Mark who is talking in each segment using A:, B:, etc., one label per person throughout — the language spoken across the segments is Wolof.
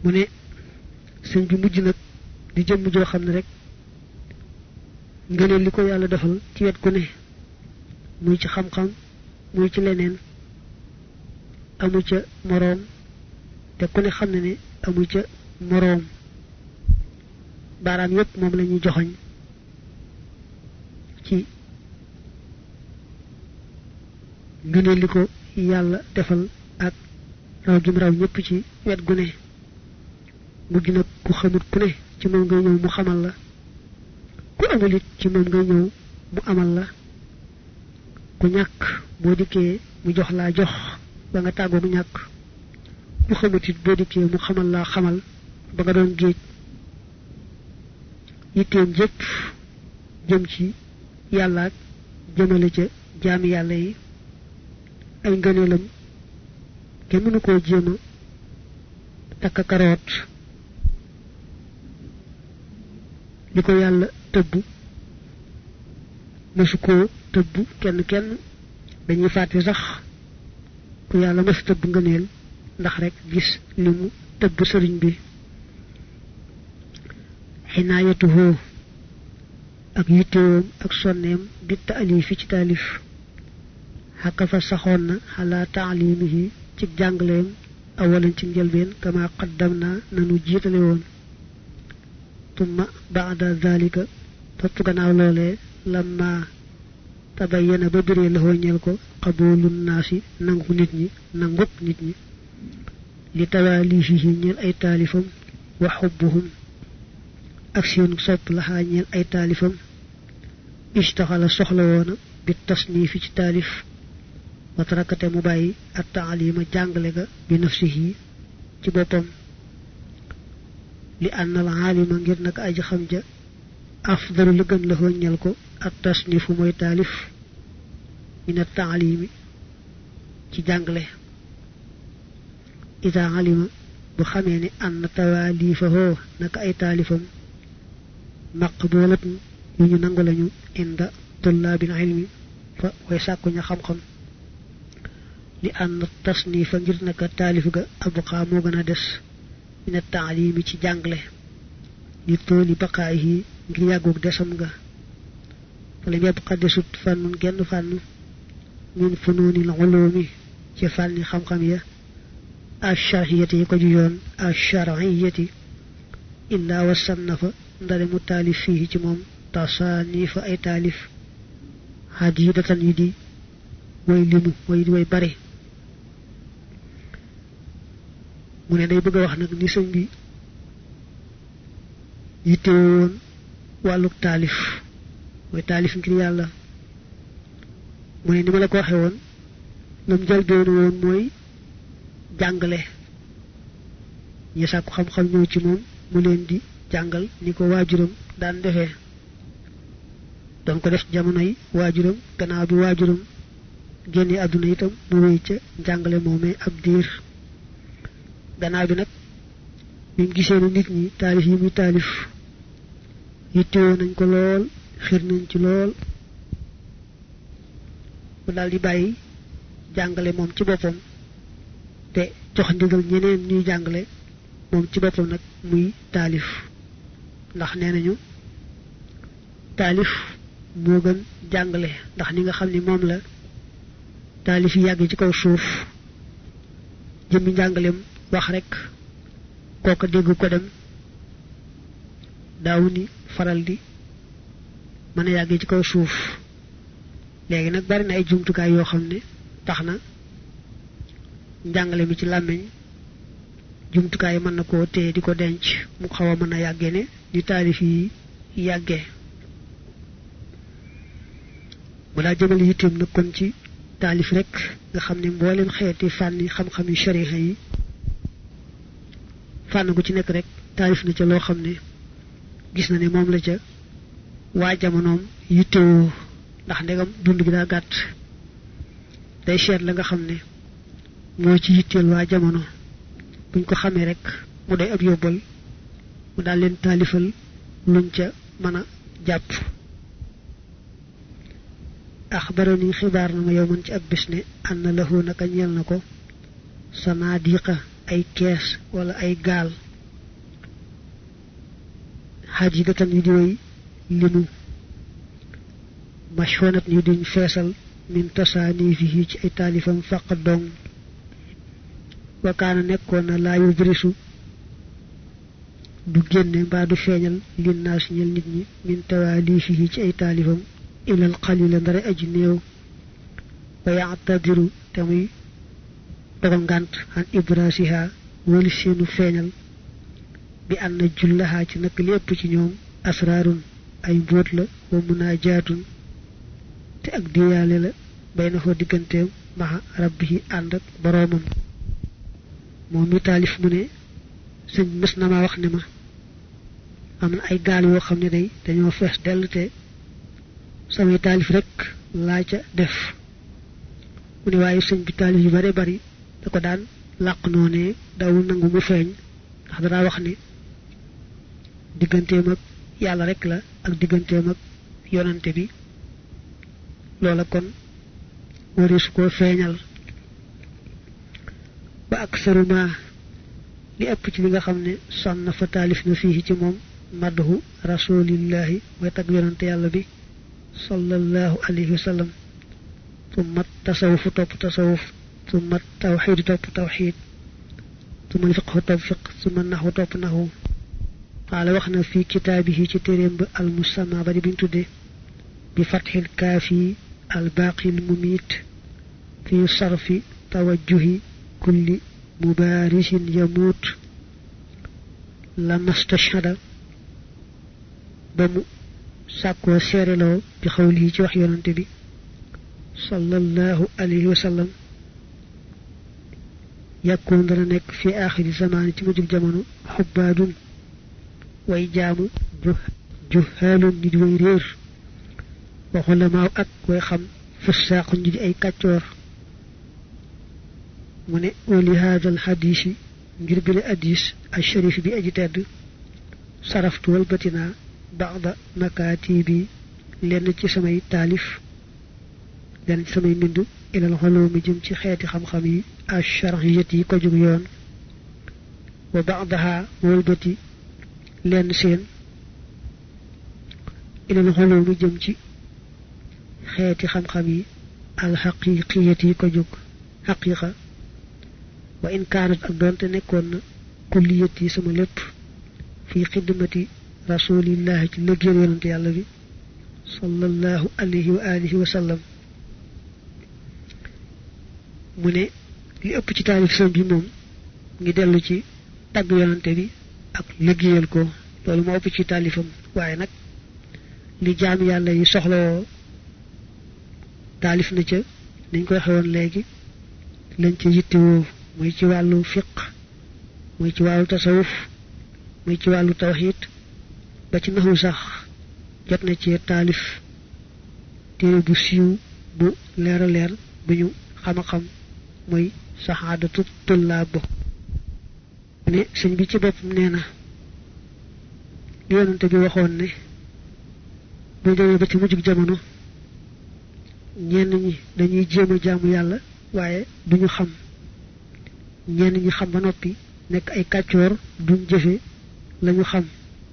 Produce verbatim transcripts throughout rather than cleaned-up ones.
A: mu ne sëñ bi mujj nag di jëm joo xam ne rek ngëneel li ko yàlla defal ci wet gu ne muy ci xam-xam muy ci leneen amu ca moroom te ku ne xam ne ne amu ca moroom baaraam yépp moom la ñuy joxoñ ci ngëneel li ko yàlla defal ak raw gim raw ñépp ci wet gu ne mujj nag ku xamut ku ne ci moom ngay ñëw mu xamal la ku amul it ci moom ngay ñëw mu amal la ku ñàkk boo dikkee mu jox laa jox ba nga tàggoo mu ñàkk ku xamut it boo dikkee mu xamal laa xamal ba nga doon géej yitteem jëpp jëm ci yàlla ak jëmale ca jaami yàlla yi ay ngëneelam kenn mënu koo jéema takka karoot li ko yàlla tëbb mësu koo tëbb kenn kenn dañuy fàtte sax ku yàlla mës tëbb ngëneel ndax rek gis li mu tëbb sëriñ bi xinaayatuhu ak yittewoom ak sonneem bi taalifi ci taalif xàkka fa saxoon na xalaa taalimihi ci jàngaleem awalan ci njëlbeen kama qaddam naa nanu jiitale woon tumma baada dalika topp gannaaw loolee lamma tabayyana ba biree laxoo ñel ko qaboolun naasi nangu nit ñi nanguk nit ñi li tawaalifihi ñeel ay taalifam wa xubbuhum ak seen sopp laxaa ñeel ay taalifam istaxala soxla woona bi tasniifi ci taalif wa tarakate mu bàyyi at taalima jàngale ga bi nafsihi ci boppam li ànnal aalima ngir naka aji xam ja afdalu la gën la ñel ko at tasniifu mooy taalif min at taalimi ci jàngale ida alima bu xamee ne ànn tawaalifahoo naka ay taalifam maqbulatun yu ñu nangu lañu inda tullaabil ilmi fa way sàkku ña xam-xam li ànn tasniifa ngir naka taalif ga abqaa moo gën a des min at taalimi ci jàngale li tooli baqaayihi ngir yàggug desam nga wala yabqa desut fànnun genn fànn min funuunil ulumi ci fànni xam-xam ya ashariyati yi ko ju yoon ashariyati illaa wa sannafa ndare mu taalif fii ci moom tasaanifa ay taalif hadidatan yi di way limu way way bare mu ne day bëgg a wax nag ni sëñ bi yittewoon wàlluk taalif mooy taalif ngir yàlla mu ne ni ma la ko waxe woon lam jëlbeen woon mooy jàngale ñi sàkku xam-xam ñëw ci moom mu leen di jàngal ni ko waajuram daan defee doon ko def jamonoy waajuram gannaaw bi waajuram génne àdduna itam mu wéy ca jàngale moomee ab diir gannaaw bi nag bi mu gisee ne nit ñi taalif yi muy taalif yittewoo nañ ko lool xir nañ ci lool mu daal di bàyyi jàngale moom ci boppam te jox ndigal ñeneen ñuy jàngale moom ci boppam nag muy taalif ndax nee nañu taalif moo gën jàngale ndax ni nga xam ni moom la taalif yi yàgg ci kaw suuf jëmmi njàngaleem wax rek kooka dégg ko dem daawu ni faral di mën a yàgg ci kaw suuf léegi nag bari na ay jumtukaay yoo xam ne tax na njàngale mi ci làmmiñ jumtukaay mën na koo téye di ko denc mu xaw a mën a yàggee ne di taalif yi yàggee mu daa jëmale yitteem nag kon ci taalif rek nga xam ne mboolem xeeti fànni xam-xam yu shariha yi fànn gu ci nekk rek taalif na ca loo xam ne gis na ne moom la ca waa jamonoom yittewoo ndax ndegam dund gi daa gàtt day seet la nga xam ne moo ci yitteel waa jamono buñ ko xamee rek mu day ab yóbbal mu daal leen taalifal luñ ca mën a jàpp axbarani xibaar na ma yow man ci ab bis ne ànd na lahu naka ñeel na ko sanaadiqa ay kees wala ay gaal hadidatan yu di way limu mashhonat yu di fessal min tasanifihi ci ay talifam faqat dong wa kana nekkon na la yu brisu du génne mbaa du feeñal linnaas ñel nit ñi min tawalifihi ci ay talifam ila al qalil ndare aji neew wa ya'tadiru tamuy dogal ngant an ibrasiha wali seenu feeñal bi anna jullaha ci nak lepp ci ñoom asrarun ay mbóot la wa munajatun te ak diyaale la bayna ho digganteem maha rabbihi ànd ak boroomam moom mi taalif mu ne sëñ mës na ma wax ne ma am na ay gaal yoo xam ne day dañoo fees dell te samay taalif rek laa ca def mu ne waaye sëñ bi taalif yu bare bari da ko daan làq noonee dawul nangu mu feeñ ndax dara wax ne digganteem ak yàlla rek la ak digganteem ak yonante bi loola kon waris ko feeñal ba aksaru ma li ëpp ci li nga xam ne sànn fa taalif na fii ci moom madhu rasulillahi mooy tag yonante yàlla bi sallallahu alayhi wa sallam tumma tasawuf topp tasawuf tumma tawxid topp tawxid tumma fiqh topp fiqh tumma naxwu topp naxwu qaala wax na fi kitaabihi ci téeréem ba al musamma ba di biñ tudde bi fathil kaafi al baaqil mumiit fi sarfi tawajjuhi kulli mubarisin yamut lama stashhada ba mu sàkkoo seereloo bi xawli ci wax yonante bi sallallahu alayhi wa sallam yakkoon dana nekk fi aaxiri zamaani ci mujjug jamono xubbaadun way jaamu juhaalun ñi di way réer wa xulamaaw ak way xam fussaaqu ñi di ay kàccoor mu ne wali haadal xadiisi ngir bile hadis al sharif bi aji tedd saraftu walbatina ba'da makatibi lenn ci samay taalif lenn ci samay mbind ilal xoloomi jëm ci xeeti xam-xam yi al shar'iyat yi ko jóg yoon wa ba'daha walbati lenn seen ilal xoloomi jëm ci xeeti xam-xam yi al xaqiqiyat yi ko jóg xaqiqa wa in kaanat ak doonte nekkoon na kulliyati sama lépp fi xidmati rasulillahi ci liggéeyal yonante yàlla bi sallallahu alayhi wa alihi wa sallam mu ne li ëpp ci taalif sëñ bi moom ngi dellu ci tagg yonante bi ak liggéeyal ko loolu moo ëpp ci taalifam waaye nag li jaam yàlla yi soxlawoo taalif na ca niñ koy xewoon léegi lañ ca yittewoo muy ci wàllu fiq muy ci wàllu tasawuf muy ci wàllu tawhid ba ci naxu sax jot na ci taalif téere bu siiw bu leer a leer bu ñu xama xam muy saxaadatu tullaab ne sëñ bi ci boppam nee na yonante bi waxoon ne bu demee ba ci mujjug jamono ñenn ñi dañuy jéem a jaamu yàlla waaye duñu xam ñenn ñi xam ba noppi nekk ay kàccoor duñ jëfe lañu xam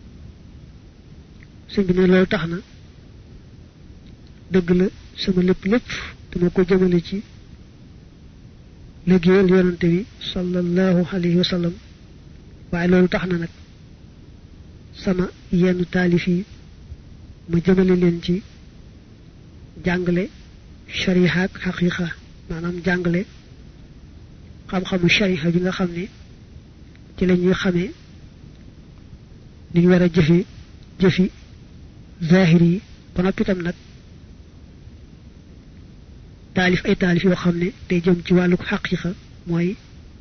A: sëñ bi ne loolu tax na dëgg la sama lépp lépp dama ko jëmale ci liggéeyal yonante bi sallallahu alayhi wa sallam waaye loolu tax na nag sama yenn taalif yi ma jëmale leen ci jàngale shariha ak xaqiqa maanaam jàngale xam-xamu shariha bi nga xam ne ci la ñuy xamee ni ñu war a jëfe jëfi zahir yi ba noppi tam nag taalif ay taalif yoo xam ne day jëm ci wàllu xaqiqa mooy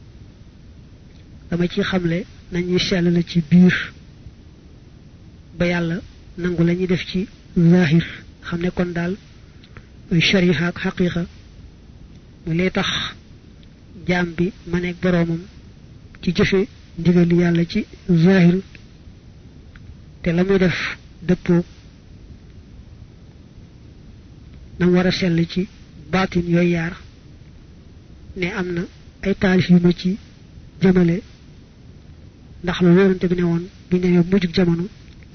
A: dama ci xamle nañuy sell la ci biir ba yàlla nangu la ñuy def ci zahir xam ne kon daal mooy shariha ak xaqiqa mu lay tax jaam bi ma nekk boroomam ci jëfe ndigali yàlla ci zahir te la muy def dëppoo nam war a sell ci baatin yooyu yaar ne am na ay taalif yu ma ci jëmale ndax la yonante bi ne woon bu ñëwee mujjug jamono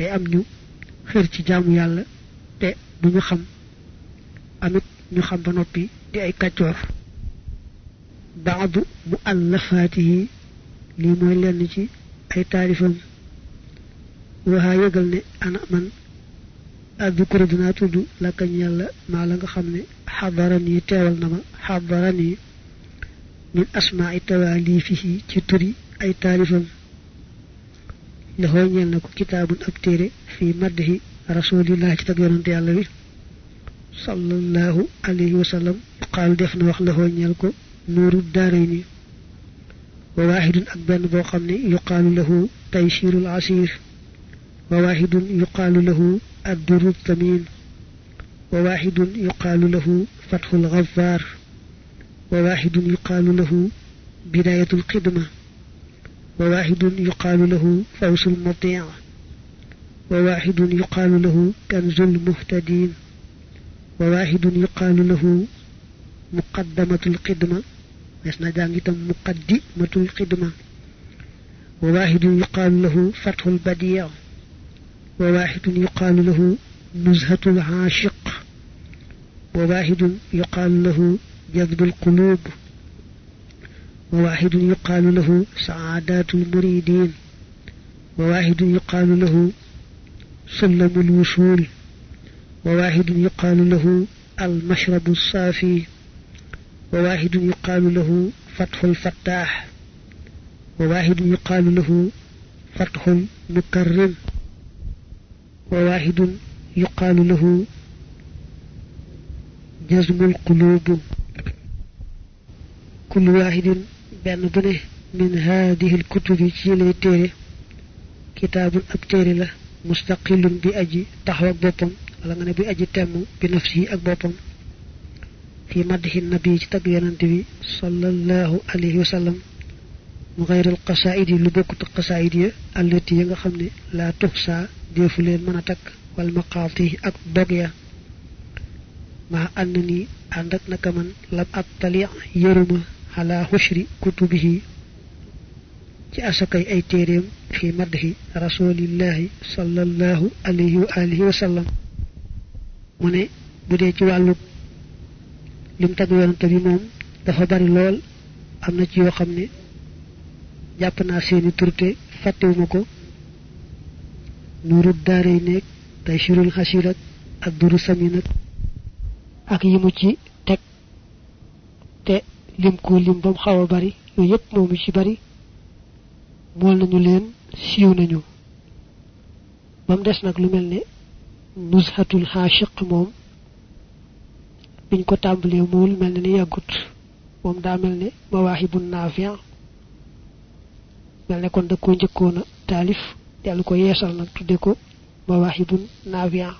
A: day am ñu xër ci jaamu yàlla te duñu xam amit ñu xam ba noppi di ay kàccoor baadu mu allafaatihi lii mooy lenn ci ay taarifam waxaa yëgal ne ana man adukuru dinaa tudd lakañ yàlla maa la nga xam ne xadaran yi teewal na ma xadaran yi min asmaa i tawaalifihi ci turi ay taarifam laxoo ñeel na ko kitaabun ab téere fii maddihi rasulillah ci tag yonante yàlla wi sallallahu alayhi wa sallam yuqaalu def na wax laxoo ñeel ko nuuru daarayni wa waahidun ak benn boo xam ne yuqaalu lahu taysirul asir wa waahidun yuqaalu lahu adduru tamin wa waahidun yuqaalu lahu fathul ghaffar wa waahidun yuqaalu lahu bidayatul xidma wa waahidun yuqaalu lahu fawsul muti' wa waahidun yuqaalu lahu kanzul muhtadin wa waahidun yuqaalu lahu muqaddamatul xidma des na jàng itam muqaddimatul xidma wa waahidun yuqaalu lahu fathul badi' wa waahidun yuqaalu lahu nuzhatul aashiq wa waahidun yuqaalu lahu jadbul qulub wa waahidun yuqaalu lahu saadatul muridin wa waahidun yuqaalu lahu sullamul wusul wa waahidun yuqaalu lahu al mashrabu saafi wa waahidun yuqaalu lahu fathul fattaax wa waahidun yuqaalu lahu fathul mukarrim wa waahidun yuqaalu lahu jazmul quluub kullu waahidin benn bu ne min haadihi al kutubi ci lay téere kitaabun ab téere la mustaqilun bi aji taxaw ak boppam wala nga ne bi aji temm bi nafsihi ak boppam fi madhi nabi ci tagg yonante bi sallallahu alayhi wa sallam mu xayral qasaid yi lu bokkut qasaid ya allati ya nga xam ne laa tuxsa deefu leen mën a takk wal maqaati ak dog ya ma ànd ni ànd ak naka man lam ab tali yëruma ala xushri kutubihi ci asakay ay téeréem fi madhi rasulillahi sallallahu alayhi wa alihi wa sallam mu ne bu dee ci wàllu lim tagg yonante bi moom dafa bari lool am na ci yoo xam ne jàpp naa seeni turte fàttewuma ko nuuru daaray nekk tay shirul xasirak ak duru samin ak yi mu ci teg te lim ko lim bam xaw a bari yooyu yëpp moomu ci bari mool nañu leen siiw nañu bam des nag lu mel ne nuzhatul xaashiq moom biñ ko tàmbalee mool mel ne ni yàggut moom daa mel ne mawaahibun naafi' mel ne kon da ko njëkkoon a taalif dellu ko yeesal nag tudde ko mawaahibun naafi'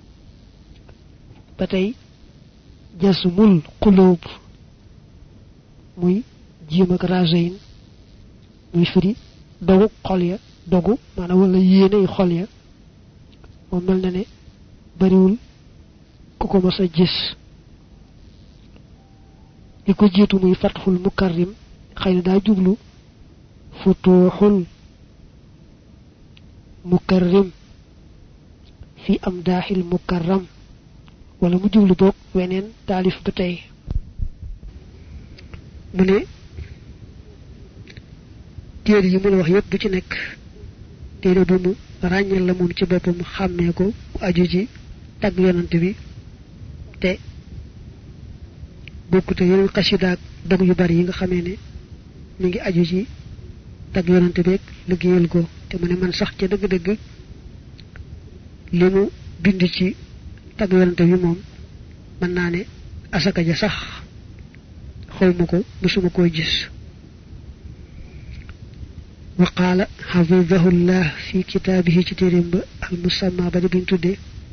A: ba tey jasmul qulub muy jiim ak rajayn muy firi dogu xol ya dogu maanaam wala yéeney xol ya moom mel na ne bariwul ku ko mos a gis li ko jiitu muy fathul mukarrim xëy na daa jublu futuuxul mukarrim fi am daaxil mukarram wala mu jublu boog weneen taalif ba tey mu ne téere yi mu la wax yépp bu ci nekk téere bu mu ràññal la moom ci boppam xàmmee ko mu aju ci tagg yonante bi te bokkute yeneen xasidaak dog yu bari yi nga xamee ne mi ngi aju ci tagg yonante beeg liggéeyal ko te mu ne man sax ca dëgg-dëgg li mu bind ci tagg yonante bi moom mën naa ne asaka ja sax xawma ko musuma koy gis wa qaala xafidahullah fi kitaabihi ci téeréem ba al musamma ba di buñ tudde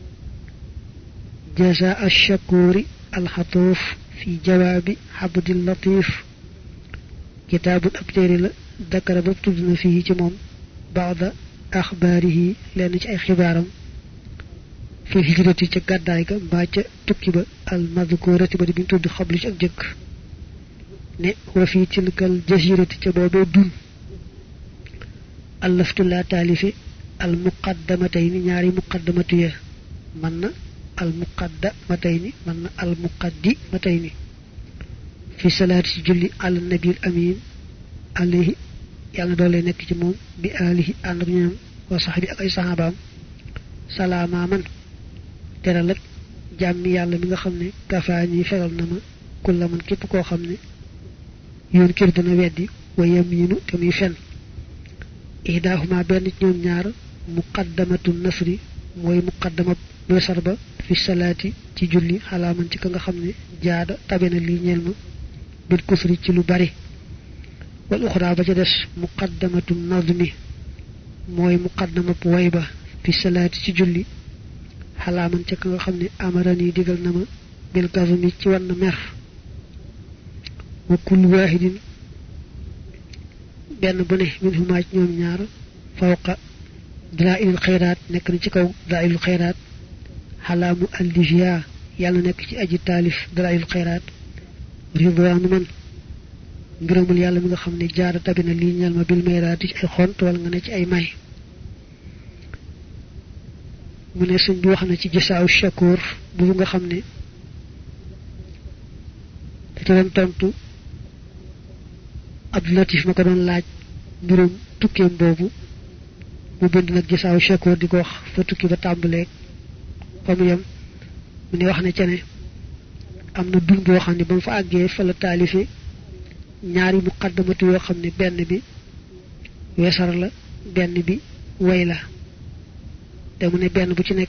A: jaza ash-shakuri al-xatuuf fi jawaabi abdil latif kitaabun ab téere la dakara ba tudd na fii ci moom baada axbaarihi lenn ci ay xibaaram fi hijrati ca gàddaay ga mbaa ca tukki ba al madkurati ba di buñ tudd xablu ci ak jëkk ne wa fi tilkal jasirati ca boobee dun allaftu laa taalife al muqaddamatayni ñaari muqaddamatu ya man na al muqaddamatayni man na al muqaddimatayni fi salati julli ala nabil amin alayhi yalla dole nek ci mom bi alihi and ak ñoom wa sahbi ak ay sahabaam salama man teral ak jammi yalla mi nga xamne kafaani fegal na ma kullu man kep ko xamne yoon kër dana weddi wa yaminu tamuy fen ihdahuma ben ñoom ñaar muqaddamatu nasri moy muqaddamat nasar ba fi salati ci julli halaman ci ka nga xamne jaada tabena li ñeel ma bil kusri ci lu bari wal ukhra ba ci dess muqaddamatu nazmi moy muqaddamatu wayba fi salati ci julli halaman ci ka nga xamne amarani digal na ma bil gazmi ci wan mer wa kullu wahidin ben bu ne min huma ci ñoom ñaar fawqa dalailul khairat nek na ci kaw dalailul khairat halamu al-dijya yalla nek ci aji talif dalailul khairat ridwanu man ngërëmul yalla mi nga xamne jaara tabina li ñal ma bil mayrati ay xont wala nga ne ci ay may mu ne suñ bi wax na ci jisaaw shakur bu nga xamne ci len tontu Abdul Latif mako don laaj mbirum tukkeem bobu mu bind nak jisaaw shakur diko wax fa tukki ba tambale famu yam mu ne wax na ci ne amna dun bo xamne bam fa agge fa la talifi ñaari muqaddamatu yo xamne benn bi wessar la benn bi way la te mu ne benn bu ci nek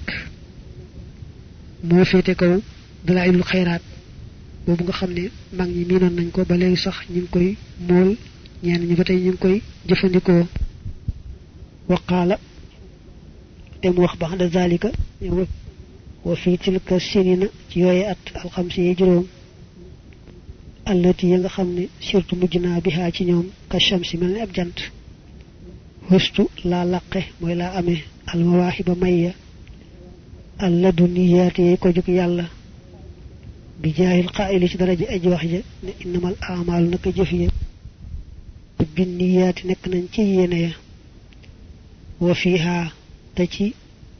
A: mo fété kaw dalailul khairat bobu nga xamne mag ñi minon nañ ko ba légui sax ñing koy mool ñen ñi batay ñing koy jëfëndiko wa qala te mu wax ba'da zalika wa fi tilka sinina ci yoy at al khamsi juroom allati nga xamne surtout mujjina biha ci ñoom ka shamsi melni ab jant hustu la laqe moy la amé al mawahiba mayya al laduniyati ko juk yalla bi jaahil qa'il ci daraja aji wax ja ne innamal a'malu naka jëfiye bin niyati nek nañ ci yene ya wa fiha ta ci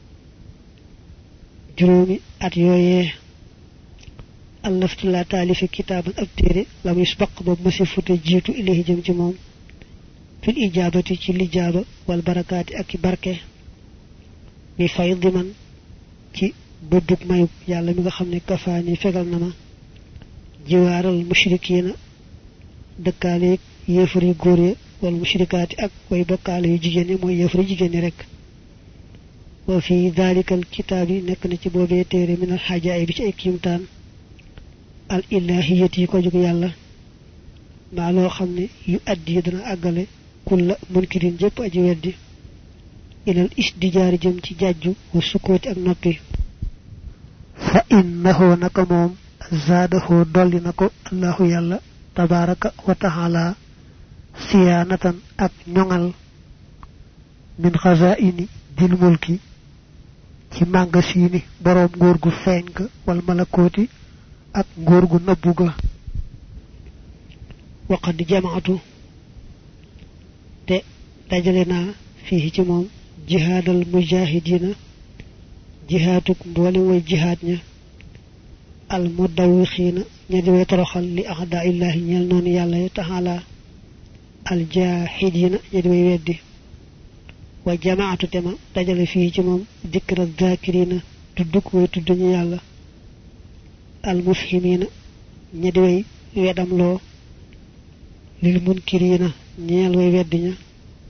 A: juróomi at yoyé allaftu la talifi kitaban ab téré lam yusbaq bob musifute jitu ilahi jëm ci mom fil ijabati ci lijaba wal barakati ak barke bi faydi man ci bëdduk mayu yalla mi nga xamne kafaani fegal na ma jiwaral mushrikina dekkale yefuri góor wal mushrikati ak way bokkale yu jigéen moy yefuri jigéen rek wa fi dhalika al kitabi nek na ci bobé téré min al hajaay bi ci ay kimtaan al ilahiyati ko juk yalla ma lo xamne yu addi dana agale kul munkirin jep aji weddi ilal isdijar jëm ci jajju wa sukoti ak noppi fa innahu nakamum zadahu dolli nako allah yalla tabaraka wa ta'ala siyanatan ak ñongal min khazaini dil mulki ci magasini borom ngor gu feñ ga wal malakoti ak ngor gu nëbbu ga waqad jama'atu te dajalena fi ci mom jihadal mujahidina jihatuk mbolé way jihad nya al mudawikhina ñi di toroxal li ahda illahi ñel non yalla ta'ala al jahidina ñi di weddi wa jama'atu tema dajale fi ci mom dikra zakirina tudduk way tuddu ñu yalla al mufhimina ñi di way wedam lo lil munkirina ñeel way weddi ña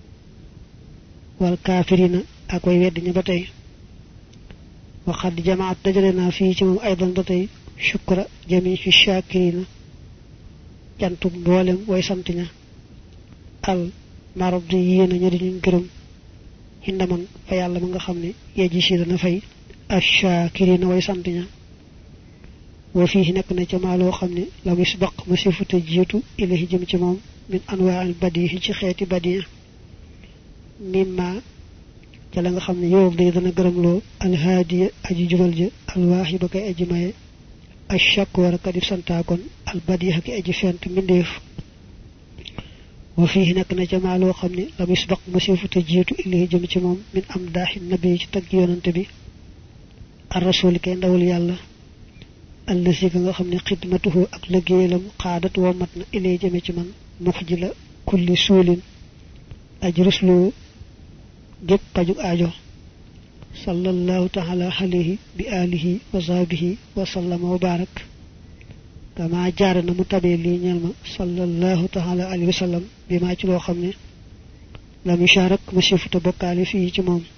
A: wal kafirina ak way weddi ña batay wa qad jama'at dajalena fi ci mom aydan batay shukra jami'i shakirina jantu mbolem way sant ña al maradiyina ñi di ñu gërem hindaman fa yalla ma nga xamne yeji ci dana fay ashakirina way sant ña wa fihi nak na ci ma lo xamne la misbaq musifuta jitu ilahi jëm ci mom min anwa'il badihi ci xéeti badiya mimma ci la nga xamne yow day dana gërem lo al hadiya aji jubal je al wahiba kay aji maye ashakwa ka di santa kon al badiha ki aji fent mindeef wa fihi nak na ca maa loo xam ne la misbaq masifu te jiitu illee jëm ci moom min am daaxi nabi ci tagg yonante bi ar rasul kay ndawul yàlla allasi ga nga xam ne xidmatuhu ak liggéeyalam xaadat woo mat na illee jëme ci man mox ji la kulli suulin aj ruslu gépp pajug aajo sallallahu taala alayhi bi alihi wa sahbihi wa sallama wa barak kama jaara na mu tabee lii ñeel ma sallallahu taala alayhi wa sallam bi maa ci loo xam ne la musharak masifuta bokkaale fii ci moom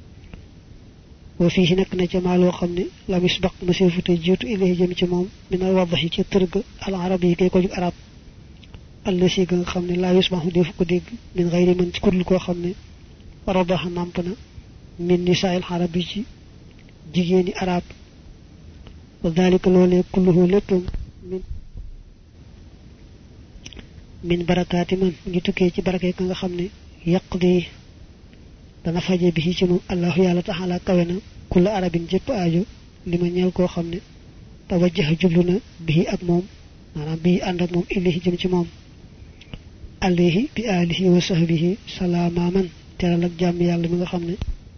A: wa fii nekk na ca maa loo xam ne la misbaq masifuta jiitu ilay jëm ci moom min al wadaxi ci tërg al arab yi kay ko jug arab allasi ga nga xam ne laa yusmahu defu ko dégg min xayri man ci kudul koo xam ne radaxa nàmp na min nisaa'il arab yi ci jigéeni arab wa dalika loolee kulluhu léppam min min barakaati man ngi tukkee ci barake ka nga xam ne yaqdi dana faje bi ci moom allahu yàlla taala kawe na kulla arabin jëpp aajo li ma ñeel koo xam ne tawajjaha jublu na bii ak moom maanaam bii ànd ak moom ilayhi jëm ci moom alayhi bi alihi wa sahbihi salaama man teral ak jàmm yàlla mi nga xam ne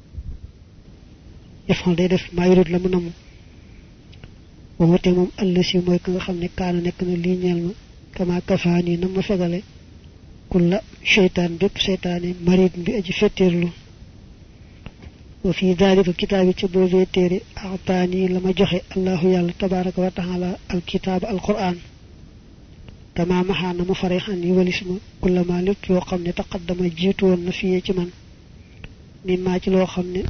A: yafal day def maa yurid la mu namm wa wate moom allasi mooy ka nga xam ne kaana nekk na lii ñeel ma kama kafaani na ma fegale kulla sheytaan bépp seytaane marid bi aji fetteerlu wa fi dalika kitaabi ca boobee téere aataani la ma joxe allahu yàlla tabaraka wa taala al kitaaba al quran kama maxaana mu fare xan yi walis ma kulla ma lépp loo xam ne taqaddama jiitu woon na fiyee ci man mimma ci loo xam ne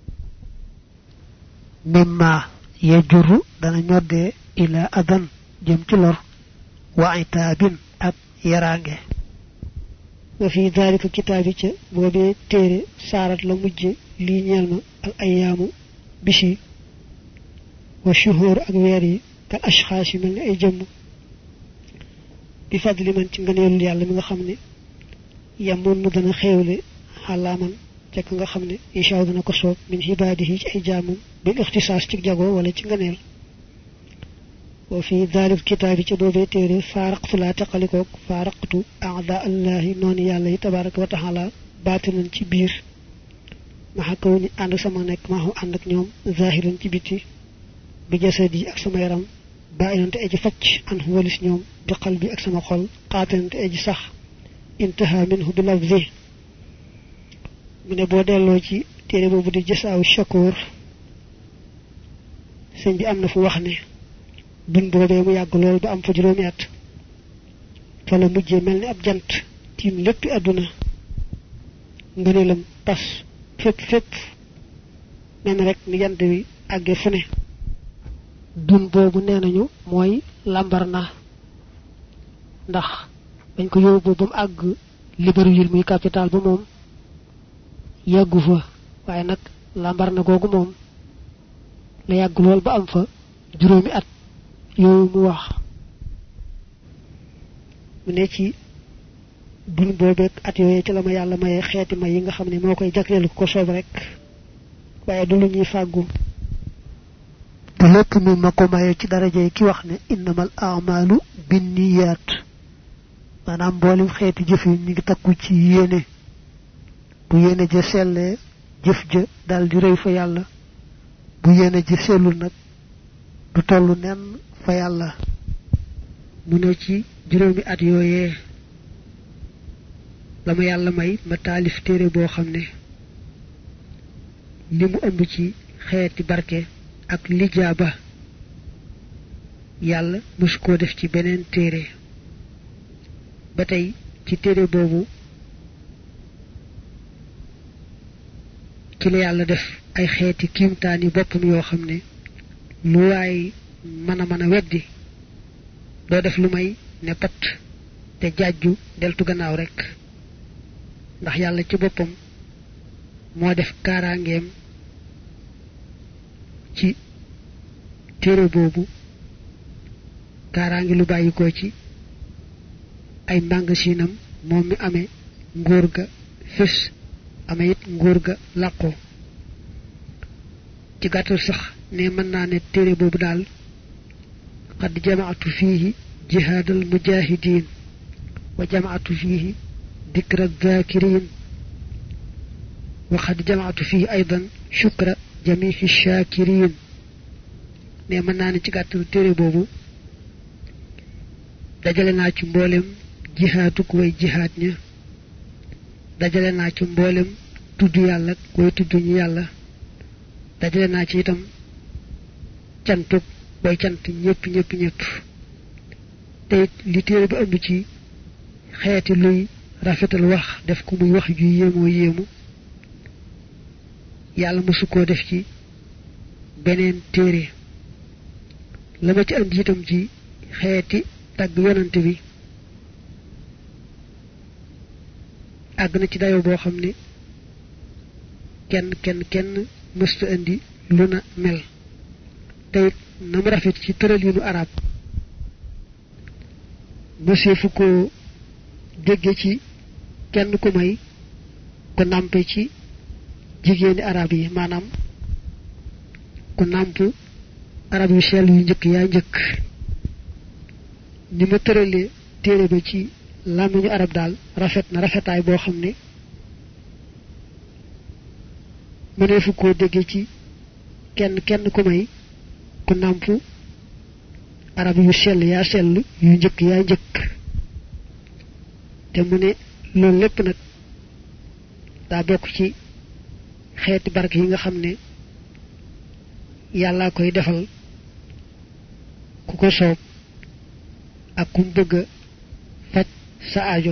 A: mimma yajuru dana ñoddee ila adan jëm ci lor wa itaabin ak yaraange wa fi dalika kitaabi ca boobee téere saarat la mujje lii ñeel ma al ayaamu bisi wa shuhur ak weer yi kal ashxaas yi mel ni ay jëmm bi fadli man ci ngëneelul yàlla mi nga xam ne yamoon mu dana xéewle xalaaman ca ka nga xam ne incha dana ko soob min xibaadihi ci ay jaamam bil ixtisaas ci jago wala ci ngëneel wa fi dalik kitaabi ca boobee téere faaraqtu laa teqalikoog faaraqtu aada allahi noonu yàlla yi tabaraka wa taala baatinan ci biir maxa kaw ni ànd sama nekk maaxu ànd ak ñoom zahiran ci biti bi jasadi ak sama yaram ba inante aji facc an walis ñoom bi qalbi ak sama xol qaatilante aji sax intaha minhu bi lafzi mu ne boo delloo ci téere boobu di jasaaw shakoor sëñ bi am na fu wax ne dun boobee mu yàgg lool ba am fa juróomi at fa la mujjee mel ni ab jant tiim léppi àdduna ngëneelam tas fépp fépp mel rek ni jant wi àggee fu ne dun boobu nee nañu mooy lambar na ndax bañ ko yóbbu ba mu àgg Libreville muy capital ba moom yàggu fa waaye nag lambar na googu moom la yàgg lool ba am fa juróomi at yooyu mu wax mu ne ci dun boobeeg at yooyu ci la ma yàlla maye xeeti may yi nga xam ne moo koy jagleelu ko soob rek waaye du lu ñuy fàggu te lépp mi ma ko maye ci daraje ki wax ne innamal a'malu binniyat maanaam mboolem xeeti jëf yi ñu ngi takku ci yéene bu yéene ja sellee jëf ja dal di rëy fa yàlla bu yéene ja sellul nag du tollu nen fa yàlla mu ne ci juróomi at yooyee la ma yàlla may ma taalif téere boo xam ne li mu ëmb ci xeeti barke ak lijaaba yàlla mësu koo def ci beneen téere ba tey ci téere boobu ci la yàlla def ay xeeti kiimtaani boppam yoo xam ne lu waay mën a mën a weddi doo def lu may ne pat te jàjju deltu gannaaw rek ndax yàlla ci boppam moo def kaaraangeem ci téere boobu kaaraange lu bàyyikoo ci ay mbàngasinam moom mi amee nguur ga fés amee it nguur ga làqoo ci gàttal sax ne mën naa ne téere boobu daal qad jamaatu fiihi jihaadal mujaahidiin wa jamaatu fiihi ذكر الذاكرين وقد جمعت فيه أيضا شكر جميع الشاكرين ne man naa ne ci gàttal téere boobu dajale naa ci mboolem jihaatu ku way jihaat ña dajale naa ci mboolem tudd yàlla koy tudd ñu yàlla dajale naa ci itam cantuk boy cant ñëpp ñëpp ñëpp te li téere bi ëmb ci xeeti luy rafetal wax def ko muy wax ju yéemoo yéemu yàlla mësu koo def ci beneen téere la ma ci andi itam ci xeeti tagg yonante bi àgg na ci dayo boo xam ne kenn kenn kenn mësta andi lu na mel te nam rafet ci tëralinu arab mësee fu ko dégge ci kenn ku may ko nàmpe ci jigéeni arab yi maanaam ku nàmp arab yu sell yu njëkk yaa njëkk ni ma tëralee téere ba ci làmmiñu arab daal rafet na rafetaay boo xam ne mënee fu koo dégge ci kenn kenn ku may ku nàmp arab yu sell yaa sell yu njëkk yaa njëkk te mu ne loolu lépp nag daa bokk ci xeeti barke yi nga xam ne yàlla koy defal ku ko soob ak kum bëgg faj sa aajo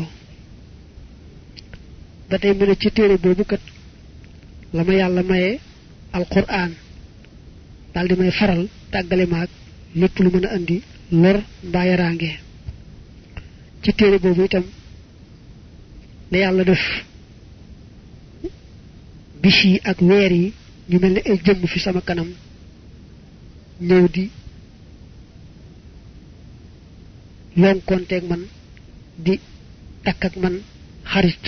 A: ba tey mu ne ci téere boobu kat la ma yàlla maye alquran daal di may faral tàggale maag lépp lu mën a andi lor mbaa yaraange ci téere boobu itam la yàlla def bis yi ak weer yi ñu mel ne ay jëmm fi sama kanam ñëw di lonkonteeg man di takk ak man xarit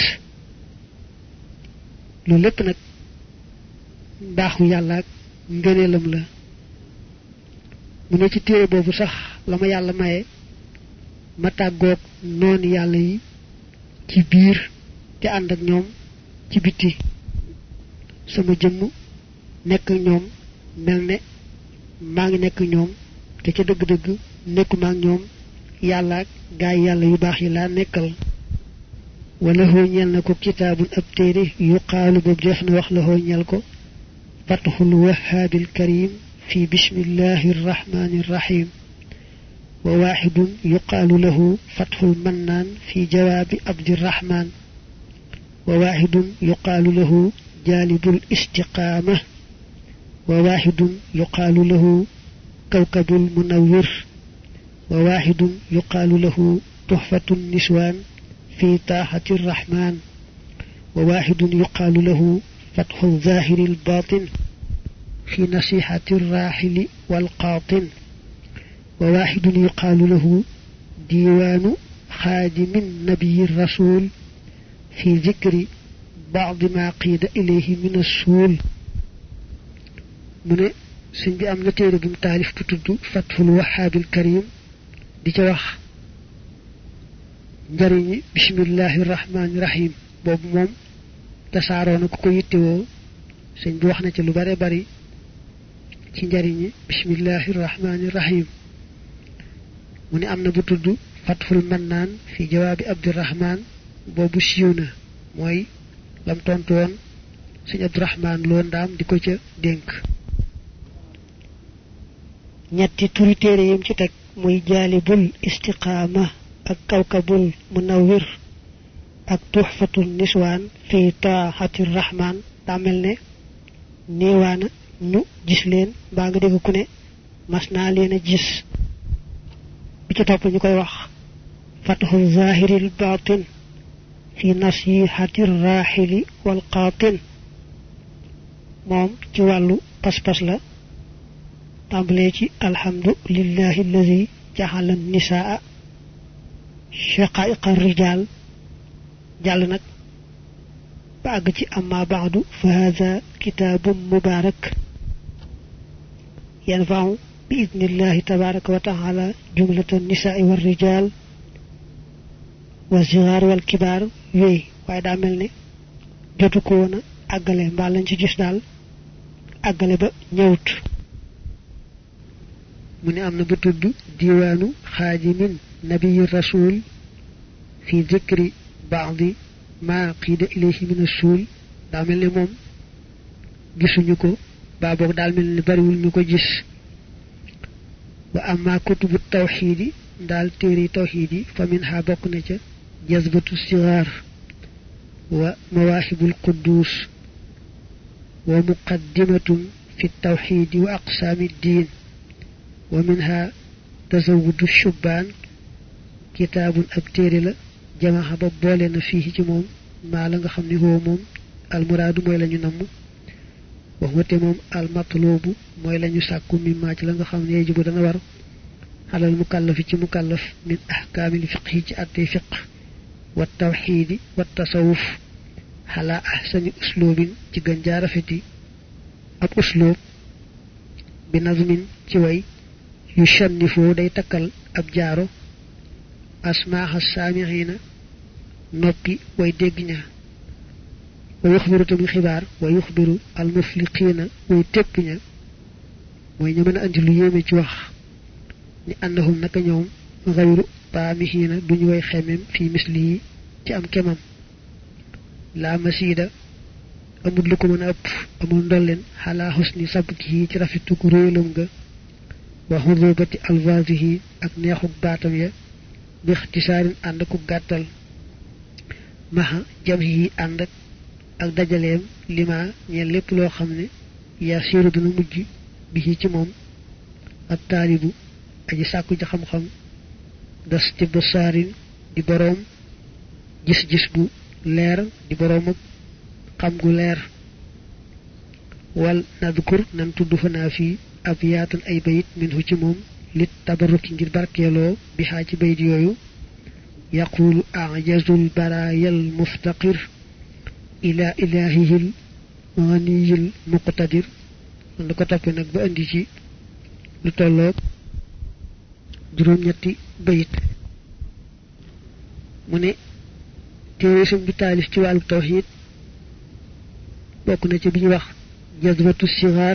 A: loolu lépp nag mbaaxu yàlla ak ngëneelam la mu ne ci téere boobu sax la ma yàlla maye ma tàggoog noonu yàlla yi ci biir te ànd ak ñoom ci bitti sama jëmm nekk ñoom mel ne maa ngi nekk ñoom te ca dëgg-dëgg nekkuma ak ñoom yàlla ak gaay yàlla yu baax yi laa nekkal wala hoo ñeel na ko kitaabun ab téere yuqaalu boobu def na wax la hoo ñeel ko fatxul wahaabil karim fi bismillahi rrahmani rrahim wa waaxidun yuqaalu lahu fatxul mannaan fi jawaabi abdirrahman wa waaxidun yuqaalu lahu jaalibul istiqaama wa waaxidun yuqaalu lahu kawkabul munawwir wa waaxidun yuqaalu lahu tuxfatun niswaan fi taaxati rrahman wa waaxidun yuqaalu lahu fatxu zaahiri albaatin fi nasihati rraaxili walqaatin wa waaxidun yuqaalu lahu diiwaanu xaadimi nabiyi rasul fi zikri baadi ma qiida ilayhi min assuul mu ne sëñ bi am na téere bu mu taalif bu tudd fatxul wahaabil karim di ca wax njariñi bismillahi rahmaani rahim boobu moom tasaaroo na ku ko yittewoo sëñ bi wax na ci lu bare bari ci njariñi bismillahi rahmaani rahim mu ne am na bu tudd fatxul mannaan fi jawaabi abdirahman boobu siiw na mooy lam tontu woon sëñ abdirahman loo ndaam di ko ca dénk ñetti turi téere yim ci teg muy jaalibul istiqaama ak kawkabul munawwir ak tuxfatul niswaan fi taaxati rahman daa mel ne néewaana ñu gis leen mbaa nga dégg ku ne mas naa leen a gis bi ci topp ñu koy wax fatxu zahiril baatin fi nasihati raaxili wal qaatin moom ci wàllu pas-pas la tàmbalee ci alhamdu lillahi alladi jaxala nisaa shaqaiqa rijal jàll nag ba àgg ci amma baadu fa hada kitaabun mubaarak yanfau bi idnillahi tabaraka wa taala jumlata nisaai wa rijal wa sigaar wal kibaar wéy waaye daa mel ne jotu ko woon a àggale mbaa lañ ci gis daal àggale ba ñëwut mu ne am na ba tudd diwaanu xaajimin nabiyi rasul fi dhikri ba'di ma qida ilayhi min as-sul daa mel ne moom gisuñu ko baa boog daal mel ne bariwul ñu ko gis wa amma kutubu tawxiidi daal téere tawxiid yi fa min ha bokk na ca jazbatu sigaar wa mawaahibul quddus wa muqaddimatun fi tawxiidi wa aqsaami diin wa minha tazawudu shubbaan kitaabun ab téere la jamaxa ba boole na fii ci moom maa la nga xam ne hoo moom almuraadu mooy lañu namm wax wate moom almatloobu mooy lañu sàkku mi maa ci la nga xam ne yajibu dana war xalal mukallafi ci mukallaf min ahkaamil fiqhi ci àttee fiq wa tawxiidi wa tasawuf xalaa ahsani usluubin ci gën jaa rafeti ab usluub bi nazmin ci way yu shannifoo day takkal ab jaaro asmaaxa saamixiina noppi way dégg ña wa yuxbiru tamit xibaar wa yuxbiru almufliqiina way tépp ña mooy ñu mën a andi lu yéeme ci wax ni annahum naka ñoom xayru taamixiina duñu way xemem fii misli yi ci am kemam laa masiida amul lu ko mën a ëpp amul ndolleen xalaa xusni sabkihi ci rafetu ku réelam nga wa xudubati alvaasihi ak neexuk baatam ya bi ixtisaarin ànd ku gàttal maxa jam yi ànd ak dajaleem lima ñeen lépp loo xam ne yaa siiru dina mujj bi ci moom ak taalibu aji sàkku ci xam-xam das ci basaarin di boroom gis-gis bu leer di boroom ak xam gu leer wal nadkur nan tudd fa naa fii ab yaatan ay bayit minhu ci moom lit tabarruki ngir barkeeloo bi xaa ci bayit yooyu yaqulu ajazul barayal muftaqir ila ilahihil ghaniyil muqtadir man ko toppee nag ba indi ci lu tolloog juróom-ñetti bayit mu ne téere sum bi taalif ci wàllu tawxiid bokk na ci bi ñu wax jazbatu sigaar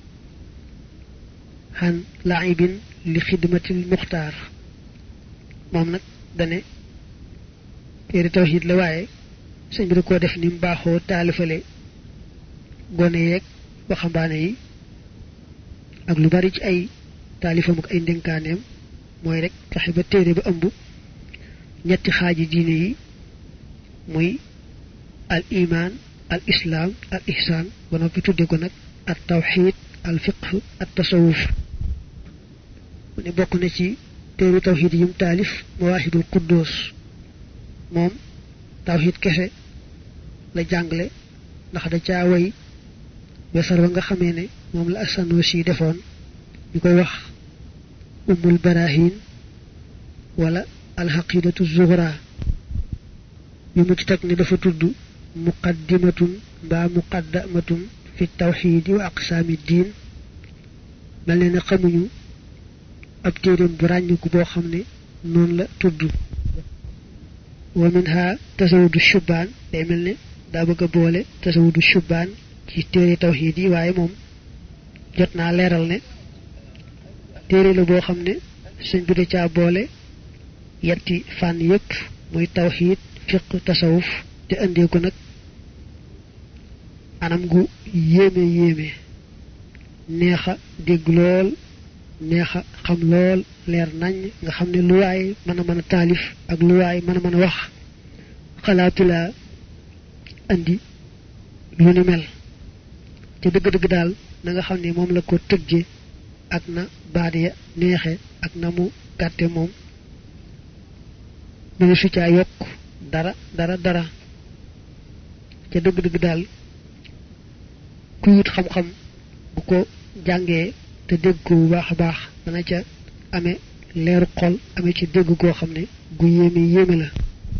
A: xan laibin li xidmatil muxtaar moom nag dane téere tawxiid la waaye sëñ bi da koo def ni mu baaxoo taalifale gone yeeg waxambaane yi ak lu bari ci ay taalifam ak ay ndénkaaneem mooy rek fexe ba téere ba ëmb ñetti xaaji diine yi muy al iman al islam al ihsan ba noppi tudde ko nag at tawxiid al fiqh at tasawuf mu ne bokk na ci téere tawxiid yim taalif mawaahibul quddus moom tawxiid kese la jàngale ndax da caa way wesar wa nga xamee ne moom la As-Sanusi defoon ñu koy wax ummul barahin wala alxaqidatu zuhra bi mu ci teg ne dafa tudd muqaddimatun mbaa muqaddamatun fi tawxiidi wa aqsaami diin mel ne ne xamuñu ab téeréem bu ràññiku boo xam ne noonu la tudd wa minha tasawudu shubbaan day mel ne daa bëgg a boole tasawudu shubbaan ci téere tawxiid yi waaye moom jot naa leeral ne téere la boo xam ne sëñ bi da caa boole yetti fànn yépp muy tawxiid fiq tasawuf te andee ko nag anam gu yéeme yéeme neexa dégg lool neexa xam lool leer nañ nga xam ne lu waay mën a mën a taalif ak lu waay mën a mën a wax xalaatu laa andi lu ni mel te dëgg-dëgg daal na nga xam ne moom la ko tëgge ak na baat ya neexe ak na mu gàtte moom mënu su caa yokk dara dara dara te dëgg-dëgg daal ku wut xam-xam bu ko jàngee te dégg ko bu baax a baax dana ca amee leeru xol amee ci dégg koo xam ne gu yéeme yéeme la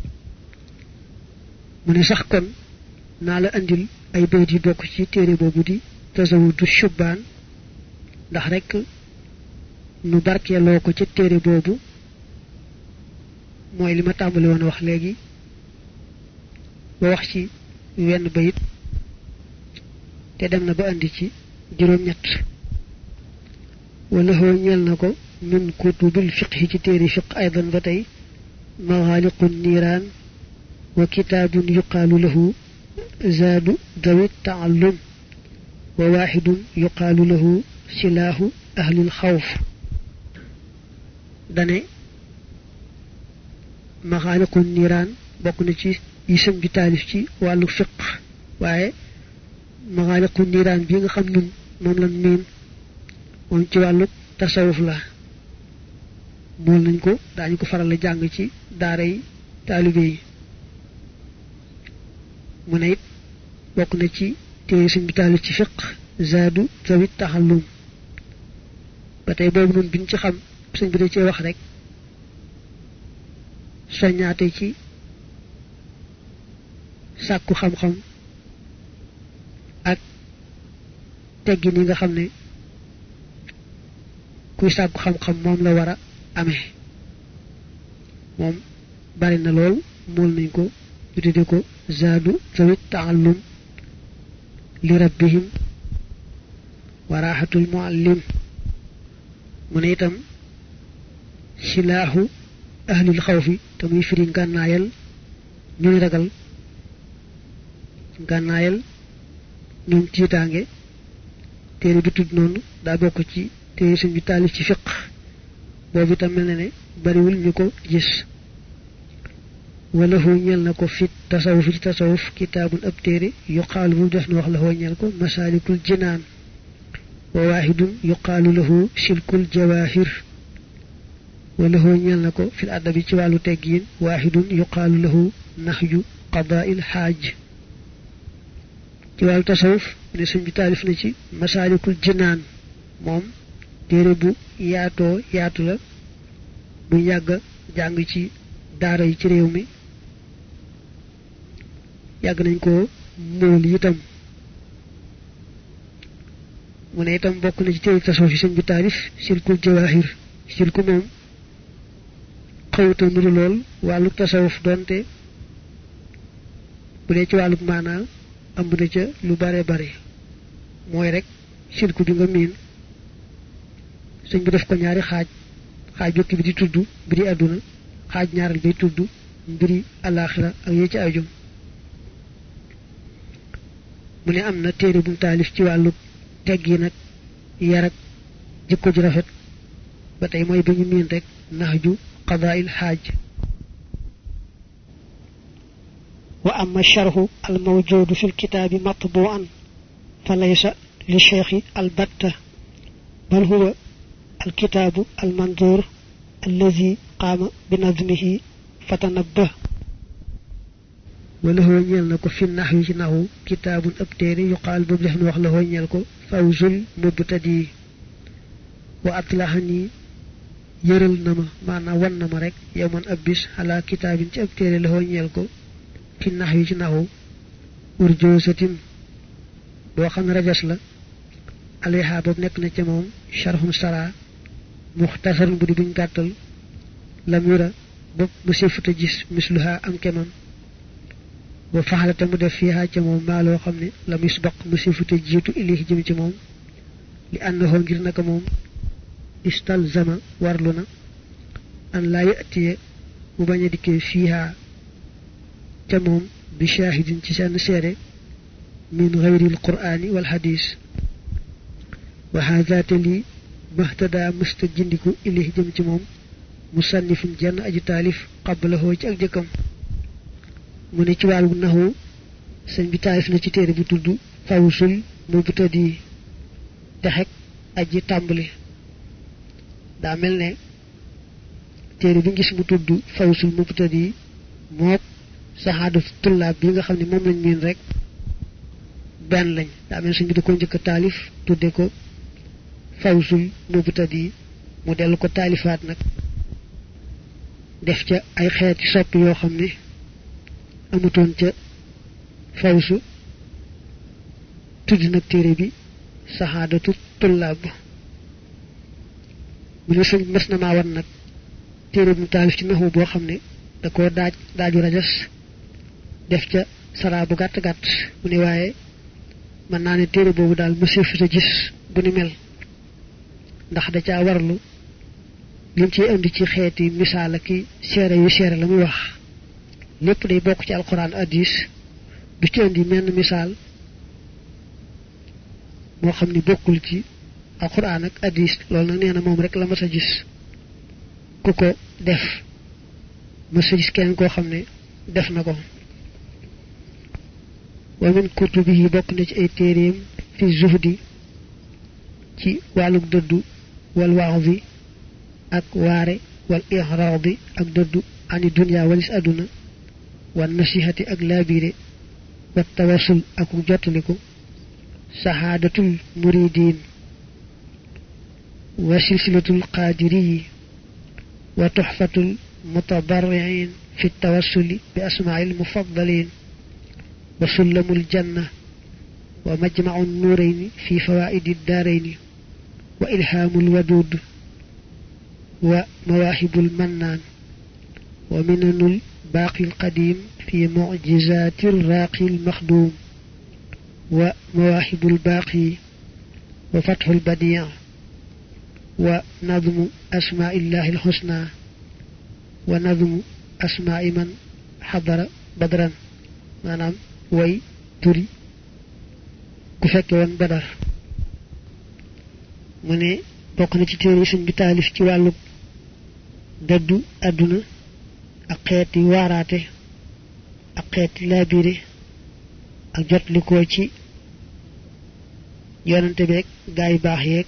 A: mu ne sax kon naa la andil ay bayt yi bokk ci téere boobu di tasawudu shubbaan ndax rekk nu barkeeloo ko ci téere boobu mooy li ma tàmbali woon wax léegi ba wax ci wenn bayit te dem na ba andi ci juróom ñett wala ho ñel nako min kutubil fiqh ci téere fiqh aydan ba tey maghaliqun niran wa kitabun yuqalu lahu zadu dawi ta'allum wa wahidun yuqalu lahu silahu ahli al-khawf dane maghaliqun niran bokku na ci yi sëm bi talif ci walu fiqh waye maghaliqun niran bi nga xam ñun mom lañ min mom ci walu tasawuf la mol nañ ko dañ ko faral la jang ci daara yi talibé yi mu ne it bokk na ci téere sëñ bi talif ci fiqh zadu zawit tahallum batay bobu non biñ ci xam sëñ bi da ci wax rek soññaate ci sàkku xam-xam ak teggi ni nga xam ne kuy sàkku xam-xam moom la war a amee moom bari na lool mool nañ ko ñu tudde ko zaadu zawit taallum li rabbihim wa rahatul muallim mu ne itam silaahu ahlul khawfi te muy firi ngànnaayal ñu ragal ngànnaayal ñun tiitaange téere bi tudd noonu daa bokk ci téere sëñ bi taalif ci fiqh boobu itam mel na ne bariwul ñu ko gis wala hu ñel na ko fit tasawuf ci tasawuf kitaabun ab téere yuqaalu bu def na wax la hoo ñel ko masalikul jinaan wa waahidun yuqaalu lahu silkul jawahir wala hoo ñel na ko fil adabi ci wàllu teggiin waahidun yuqaalu lahu nahju qadaa'il haaj ci wàllu tasawuf ne sëñ bi taalif na ci masalikul jinaan moom téere bu yaatoo yaatu la bu yàgg jàng ci daara yi ci réew mi yàgg nañ ko mool itam mu ne itam bokk na ci téere tasawuf yi sëñ bi taalif silkul jawahir silku moom xawuta nuru lool wàllu tasawuf donte bu dee ci wàllu maanaa am na ca lu bare bare mooy rek silku bi nga miin sëñ bi def ko ñaari xaaj xaaj jokk bi di tudd mbiri àdduna xaaj ñaaral bay tudd mbiri alaxira ak yi ci ajum mu ne am na téere bu taalif ci wàllu teggi nag yar ak jikko ju rafet ba tey mooy bi ñu miin rek nahju qadaa'il haaj wa amma sharhu al mawjudu fil kitaabi matbu'an fa laysa li shaykhi al batta bal huwa الكتاب المنظور الذي قام بنظمه فتنبه وله نيل نكو في النحو نحو كتاب ابتيري يقال ببلح نوخ له نيل كو فوز المبتدي واطلعني يرل نما معنا ون نما رك يومن ابس على كتاب ابتيري له نيل كو في النحو نحو urjosatin bo xam rajas la alayha bob nek na ci mom sharhum sara mukhtasar bu di buñ gattal lam yura bob bu sefuta gis misluha am kemam wa fa'alata mu def fiha ci mom ma lo xamne lam yusbaq mu sefuta jitu ilahi jëm ci mom li annahu ngir naka mom istalzama warluna an la yati mu baña dikke fiha ci mom bi shahidin ci sen séré min ghayri alqur'ani wal hadith wa hadha tali mahtada mustajindiku ilahi jëm ci mom musannifun jenn aji talif qablahu ci ak jëkam mu ne ci walu nahu señ bi talif na ci téré bu tuddu fawsul mubtadi taxek aji tambali da melne téré bi gis mu tuddu fawsul mubtadi mok sahadatu tullab bi nga xamni mom lañ min rek ben lañ da mel señ bi da ko ñëk talif tuddé ko fawsul mubtadi mu del ko talifat nak def ca ay xéeti soppi yo xamni amuton ca fawsu tuddi nak téré bi sahadatu tullab mu ne señ mesna ma wan nak téré bu talif ci nahu bo xamni da ko daaj daaju rajas def ca sara bu gatt gatt mu ne waye man naa ne téere boobu daal monsieur fi gis bu ni mel ndax da caa warlu lim ci indi ci xeeti misaal ak seere yu seere la muy wax lépp day bokk ci alquran hadis du ci indi menn misaal moo xam ni bokkul ci alquran ak hadis loolu nag nee na moom rek la ma sa gis ku ko def ma sa gis kenn koo xam ne def na ko wa min kutubihi bokk na ci ay téereem fi zuhdi ci wàlluk dëddu wal wa'zi ak waare wal i'raadi ak dëddu ani dunya walis aduna wan nasihati ak labire wat tawassul ak jottaliku sahadatul muridin wa silsilatul qadiri wa tuhfatul mutadarri'in fi tawassuli bi asma'il mufaddalin wa sulamul janna wa majma'un nurayn fi fawaidid darayn wa ilhamul wadud wa mawahibul mannan wa minanul baqil qadim fi mu'jizatir raqil makhdum wa mawahibul baqi wa fathul badi' wa nadmu asma'illahil husna wa nadmu asma'i man hadara badran manam way turi ku fekke won badar mune bokk na ci téere suñ bi taalif ci wàllu dëddu àdduna ak xeeti waaraate ak xeeti laabire ak jotlikoo ci yonante beeg gaay baax yeeg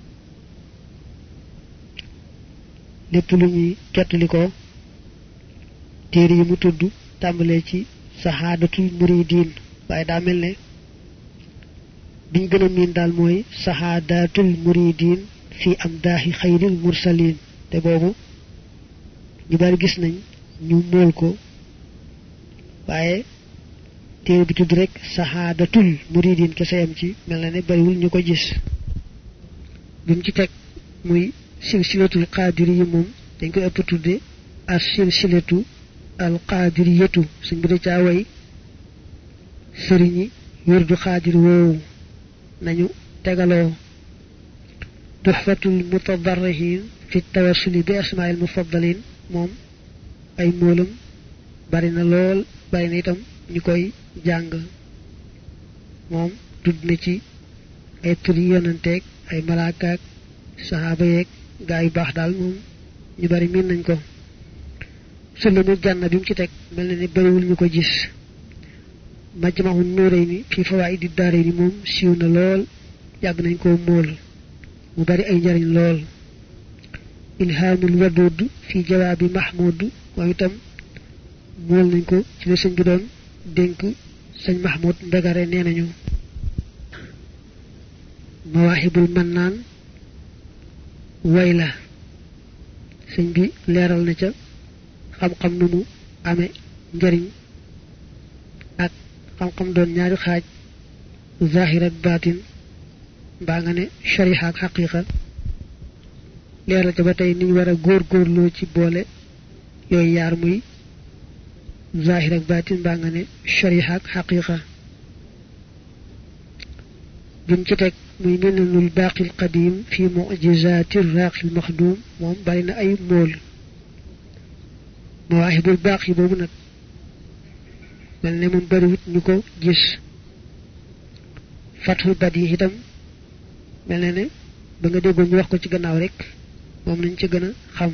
A: lépp lu ñuy jotlikoo téere yi mu tudd tàmbalee ci sahadatul muridin waaye daa mel ne biñ gën a miin daal mooy sahadatul muridin fi amdaahi xayril mursalin te boobu ñu bari gis nañ ñu mool ko waaye téere bi tudd rek sahadatul muridin kese yam ci mel na ne bariwul ñu ko gis bimu ci teg muy silsilatul qadiri yi moom dañ koy ëpp tudde as silsilatu al qadiriyatu suñ bu dee caa way sëriñi wirdu qadir woowu nañu tegaloo tuhfatul mutadarrihin fi tawassuli bi asma'il mufaddalin moom ay moolam bari na lool bari na itam ñu koy jàng moom tudd na ci ay turi yonanteeg ay malaakaak sahaaba yeeg gaa yu baax daal moom ñu bari miin nañ ko sulamul janna bi mu ci teg mel na ne bariwul ñu ko gis majma'un nurayni fi fawaidid darayni moom siiw na lool yàgg nañ ko mool mu bari ay njariñ lool ilhamul wadud fi jawaabi mahmud moom itam mool nañ ko ci la sëñ bi doon dénk sëñ mahmud mbegare nee nañu mawahibul mannan way la sëñ bi leeral na ca xam-xam nu mu amee njariñ ak xam-xam doon ñaari xaaj zahir ak batin mbaa nga ne shariha ak xaqiqa leeral ca ba tey niñ war a góor-góorloo ci boole yooyu yaar muy zahir ak batin mbaa nga ne shariha ak xaqiqa bim ci teg muy minanul baqil qadim fi mu'jizatir raqil makhdum moom bari na ay mool mawahibul baqi boobu nag mel ne moom bariwut ñu ko gis fathul badi itam mel ne ne ba nga déggoon ñu wax ko ci gannaaw rek moom lañ ci gën a xam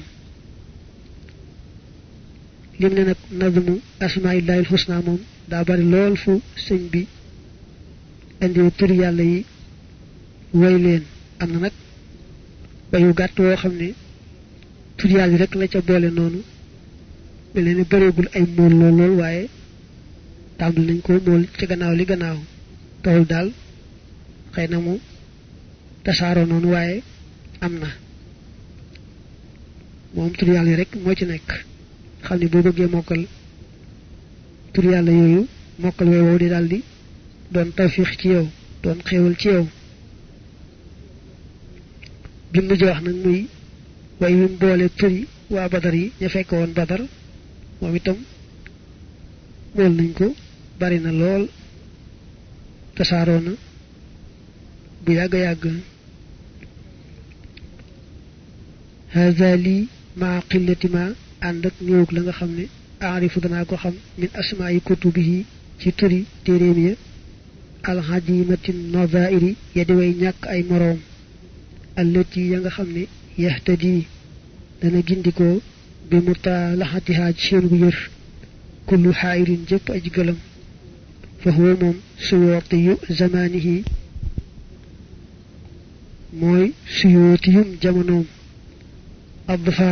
A: lim ne nag nazmu asmaillahil husna moom daa bari lool fu sëñ bi indi turi yàlla yi way leen am na nag bayu gàtt woo xam ne turi yàlla yi rek la ca boole noonu mel ne bareegul ay mool lool lool waaye tàmbali nañ ko mool ci gannaaw li gannaaw tawul daal xëy na mu tasaaroo noonu waaye am na moom tur yàlla yi rek moo ci nekk xam ne boo bëggee mokkal tur yàlla yooyu mokkal way wow di daal di doon tawfiix ci yow doon xéewal ci yow bi mu mujj wax nag muy way wi mboole turi waa badar yi ña fekk woon badar moom itam mool nañ ko bari na lool tasaaroo na bu yàgg yàgg hada li ma qillati ma ànd ak néewug la nga xam ne aarifu danaa ko xam min asmaa'i kutubihi ci turi téeréem ya alhadimatin nadairi ya di way ñàkk ay moroom allati ya nga xam ne yahtadi dana gindikoo bi mutalaxatihaa ci seen gu yër kullu xaayirin jëpp aji gëlam fa huwa moom suyootiyu zamanihi mooy suyootiyum jamonoom abdfa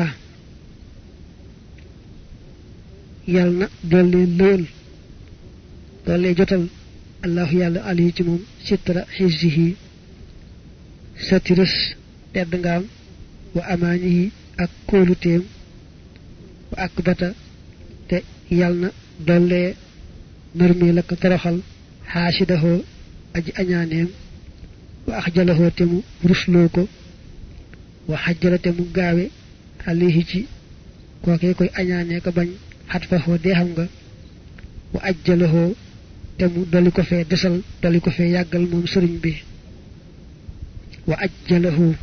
A: yal na dolle lël dolle jotal allahu yàlla alayhi ci moom sitra xizzihi satiras tedd ngaam wa amaanihi ak kóoluteem wa akbata te yal na dolle nërmee la ko toroxal xaasidahoo aji añaaneem wa axjalahoo te mu rusloo ko wa xajjala te mu gaawe alayhi ci kookee koy añaanee ko bañ xat fahoo dee xam nga wa ajjalahoo te mu doli ko fee desal doli ko fee yàggal moom sëriñ bi wa ajjalahoo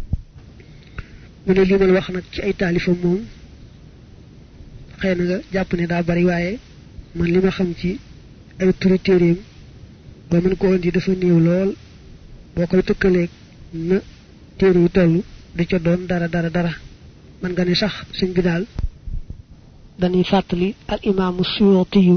A: mu ne limal wax nag ci ay taalifam moom xëy na nga jàpp ne daa bari waaye man li ma xam ci ay turi téeréem ba mën ko indi dafa néew lool boo koy tëkkaleeg na téere yi toll du ca doon dara dara dara man nga ne sax sëñ bi daal dañuy fàttali al imaamu Suyuuti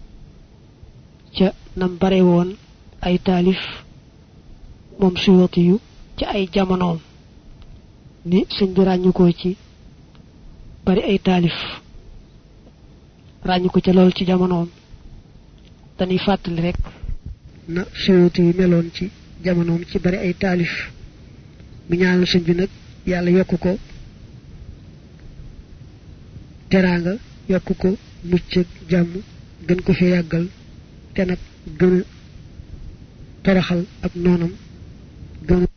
A: ca nam bare woon ay taalif moom Suyuuti ci ay jamonoom ni sëñ bi ràññu ko ci bari ay taalif ràññu ko ca lool ci jamonoom dañuy fàttali rek na Suyuuti meloon ci jamonoom ci bari ay taalif mu ñaanal sëñ bi nag yàlla yokk ko teraanga yokk ko mucc ak jàmm gën ko fi yàggal te nag gën a toroxal ab noonam gën